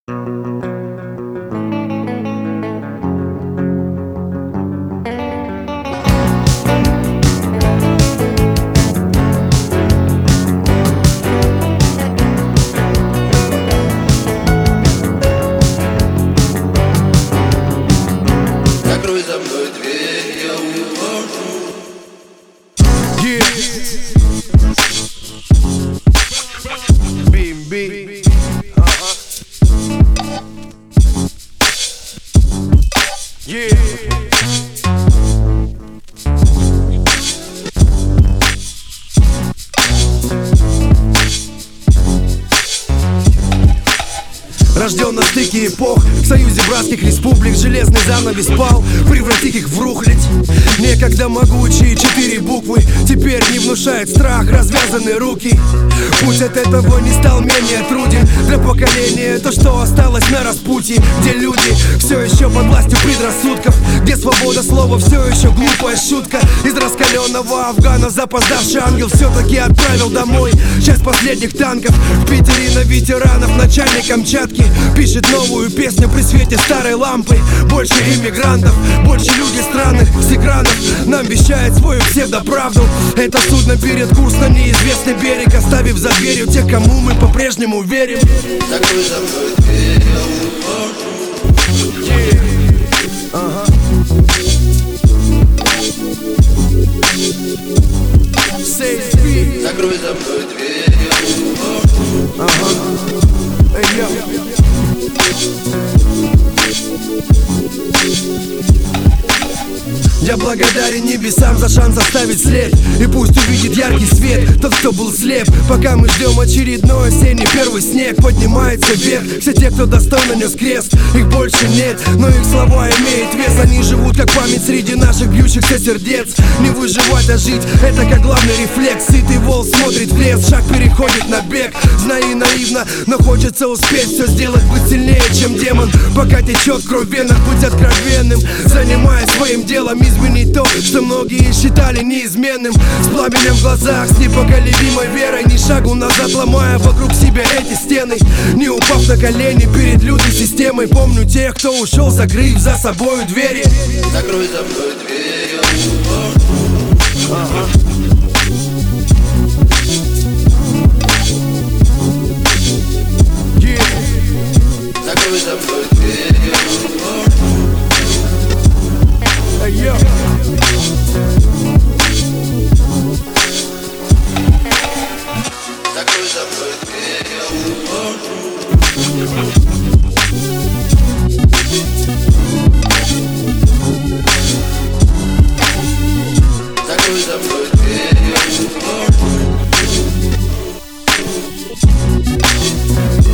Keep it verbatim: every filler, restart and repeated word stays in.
Закрой за мной дверь, я ухожу. Yeah. би эм би. Uh-huh. Yeah. Рожден на стыке эпох, в союзе братских республик железный занавес пал, превратить их в рухлядь. Некогда могучие четыре буквы теперь не внушает страх развязаны руки. Путь от этого не стал менее труден для поколения, то, что осталось на распутье, где люди все еще под властью предрассудков, где свобода слова все еще глупая шутка. Из раскаленного Афгана запоздавший ангел все-таки отправил домой часть последних танков. В Питере на ветеранов начальник Камчатки пишет новую песню при свете старой лампы. Больше иммигрантов, больше людей странных с экранов нам вещает свою псевдоправду. Это судно берет курс на неизвестный берег, оставив за дверью тех, кому мы по-прежнему верим. Закрой за мной дверь, я ухожу. Yeah. Ага. Закрой за мной дверь, я ухожу. Ага. Эй, я. Я благодарен небесам за шанс оставить след, и пусть увидит яркий свет тот, кто был слеп. Пока мы ждем очередной осенний первый снег, поднимается вверх все те, кто достойно нес крест. Их больше нет, но их слова имеют вес. Они живут как память среди наших бьющихся сердец. Не выживать, а жить — это как главный рефлекс. Сытый вол смотрит в лес, шаг переходит на бег. Знаю, наивно, но хочется успеть все сделать, быть сильнее, чем демон. Пока течет кровь в венах, быть откровенным, занимаясь своим делом, изменить то, что многие считали неизменным. С пламенем в глазах, с непоколебимой верой, ни шагу назад, ломая вокруг себя эти стены, не упав на колени перед лютой системой. Помню тех, кто ушел, закрыв за собою двери. Закрой за мной дверь, я ухожу. Ага. Yeah. Закрой за мной дверь, я ухожу. Hey, yo. Закрой за мной дверь, я ухожу. Закрой за мной дверь, я ухожу.